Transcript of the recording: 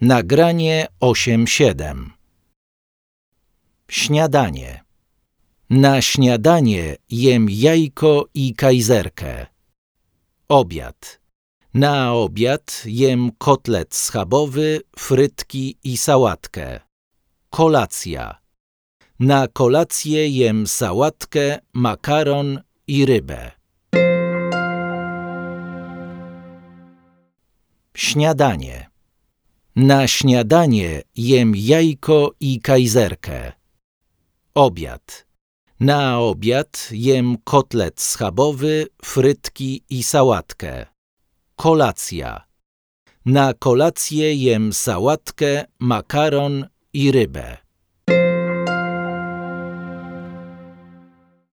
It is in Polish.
Nagranie 8:7. Śniadanie. Na śniadanie jem jajko i kajzerkę. Obiad. Na obiad jem kotlet schabowy, frytki i sałatkę. Kolacja. Na kolację jem sałatkę, makaron i rybę. Śniadanie. Na śniadanie jem jajko i kajzerkę. Obiad. Na obiad jem kotlet schabowy, frytki i sałatkę. Kolacja. Na kolację jem sałatkę, makaron i rybę.